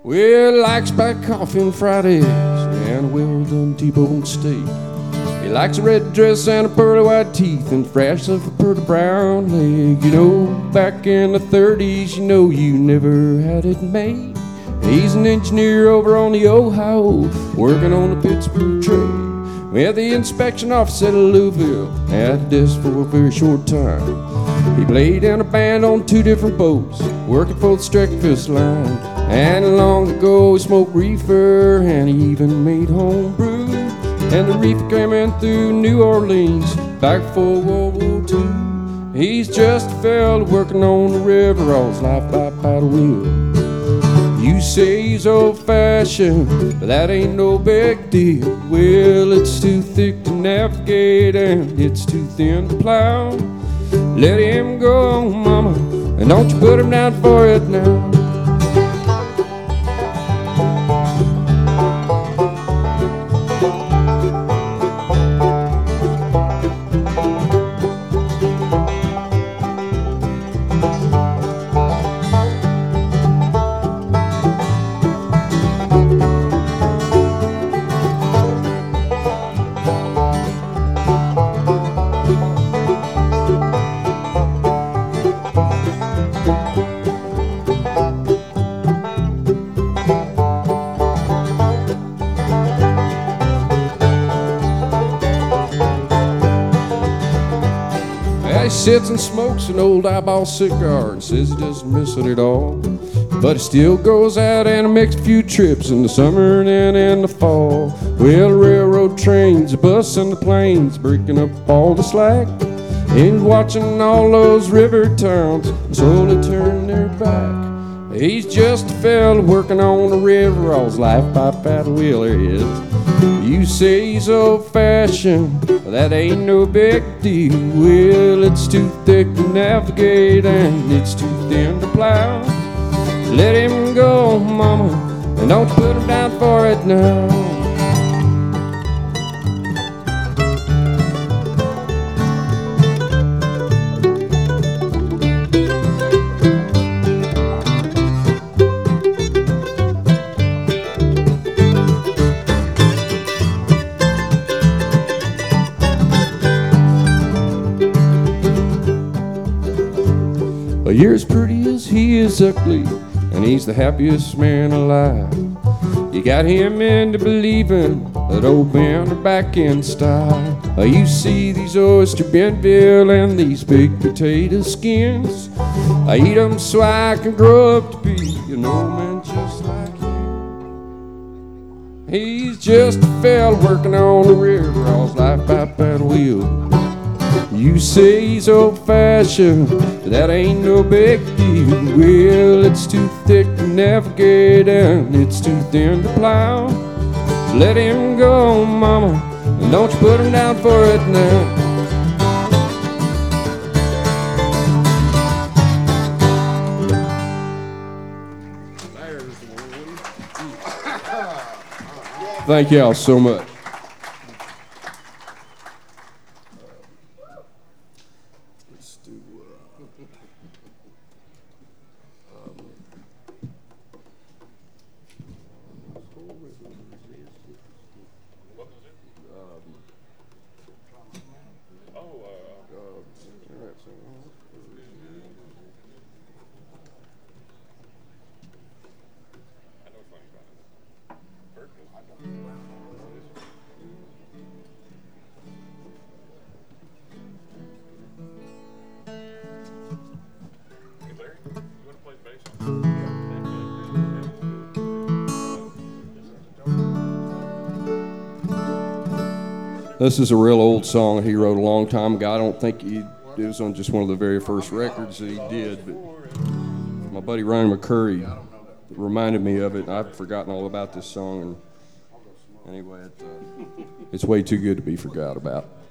Well, likes black coffee on Fridays and a well-done T-bone steak. He likes a red dress and a pearly white teeth and fresh of a pretty brown leg. You know, back in the 30s, you know you never had it made. He's an engineer over on the Ohio, working on the Pittsburgh Trail. We had the inspection office at Louisville, had this for a very short time. He played in a band on 2 different boats, working for the Streckfist line. And long ago he smoked reefer, and he even made home brew. And the reefer came in through New Orleans, back for World War II. He's just a fella working on the river, all his life by paddle wheel. You say he's old-fashioned, but that ain't no big deal. Well, it's too thick to navigate and it's too thin to plow. Let him go, mama, and don't you put him down for it now. He sits and smokes an old eyeball cigar and says he doesn't miss it at all. But he still goes out and makes a few trips in the summer and then in the fall. Well, the railroad trains, the bus and the planes breaking up all the slack. And watching all those river towns slowly turn their back. He's just a fella working on the river, all his life by paddle wheel there he is. You say he's old-fashioned, but that ain't no big deal. Well, it's too thick to navigate and it's too thin to plow. Let him go, mama, and don't put him down for it now. You're as pretty as he is ugly, and he's the happiest man alive. You got him into believing that old Ben are back in style. You see these oyster Benville and these big potato skins. I eat them so I can grow up to be an old man just like him. He's just a fella working on the river, all his life by paddle wheel. You say he's old-fashioned, but that ain't no big deal. Well, it's too thick to navigate and it's too thin to plow. Let him go, mama, and don't you put him down for it now. Thank y'all so much. This is a real old song he wrote a long time ago. I don't think it was on just one of the very first records that he did, but my buddy Ronnie McCurry reminded me of it. I've forgotten all about this song, and anyway, it's way too good to be forgot about.